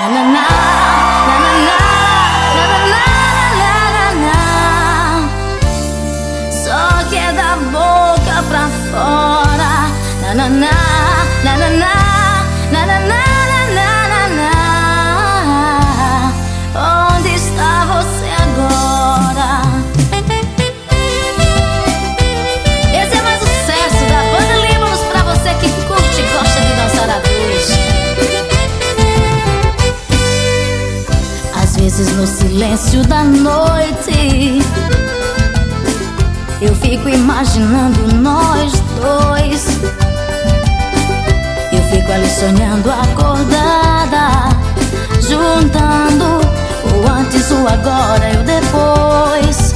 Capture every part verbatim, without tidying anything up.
na, na, na, na, na, na, na, na. Só que é da boca pra fora. Na, na, na, na, na, na, na, na, na, na, na. Onde está você agora? Esse é mais sucesso da banda Líbanos pra você que curte e gosta de dançar a dois. Às vezes no silêncio da noite eu fico imaginando nós dois. Eu fico ali sonhando acordada, juntando o antes, o agora e o depois.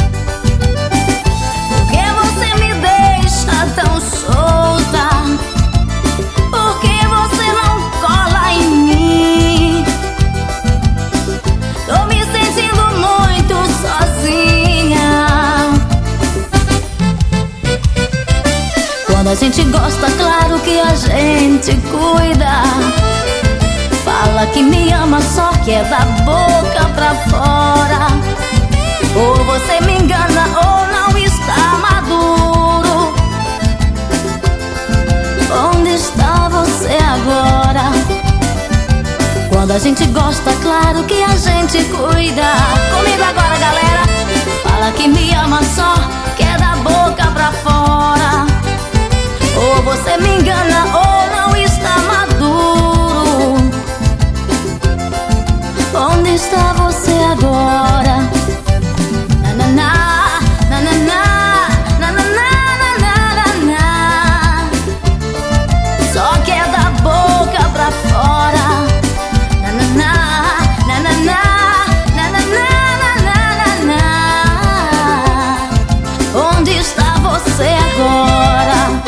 Por que você me deixa tão solta? Por que você não cola em mim? Tô me sentindo muito sozinha. Quando a gente gosta, claro que a gente cuida. Fala que me ama, só que é da boca pra fora. Ou você me engana ou não está maduro. Onde está você agora? Quando a gente gosta, claro que a gente cuida. Comigo agora, galera. Fala que me ama, só que é da boca pra fora. Ou você me engana ou não está maduro. Onde está você agora? Na, na, na, na, na, na, na, na, na, na, na. Só que é da boca pra fora. Na, na, na, na, na, na, na, na, na, na, na. Onde está você agora?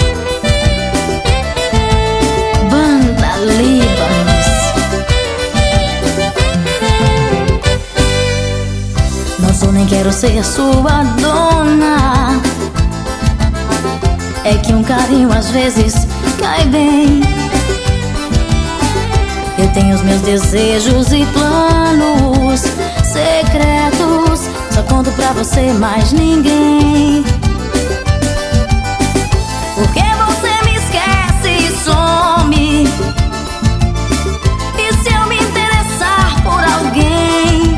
Banda Líbanos. Não sou nem quero ser sua dona. É que um carinho às vezes cai bem. Eu tenho os meus desejos e planos secretos. Só conto pra você, mais ninguém. Por que você me esquece e some? E se eu me interessar por alguém?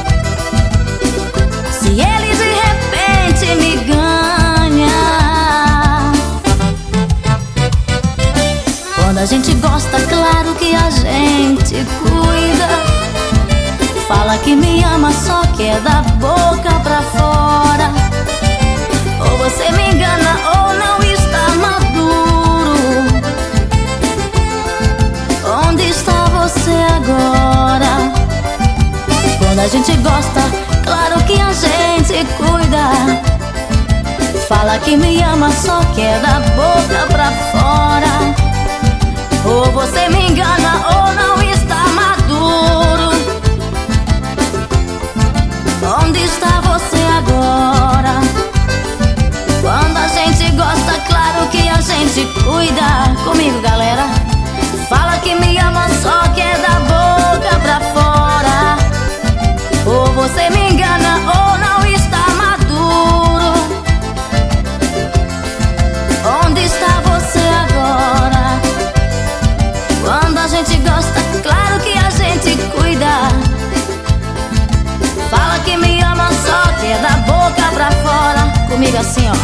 Se ele de repente me ganha? Quando a gente gosta, claro que a gente cuida. Fala que me ama, só que é da boca pra fora. Ou você me engana ou não está maduro. Onde está você agora? Quando a gente gosta, claro que a gente cuida. Fala que me ama, só que é da boca pra fora. Ou você me engana ou não está maduro. Onde está você agora? Quando a gente gosta, claro que a gente cuida. Comigo, galera. Fala que me ama, só que é da boca pra fora. Ou você me engana ou não está maduro. Onde está você agora? Quando a gente gosta, claro que a gente cuida. Fala que me ama, só que é da boca pra fora. Comigo assim, ó.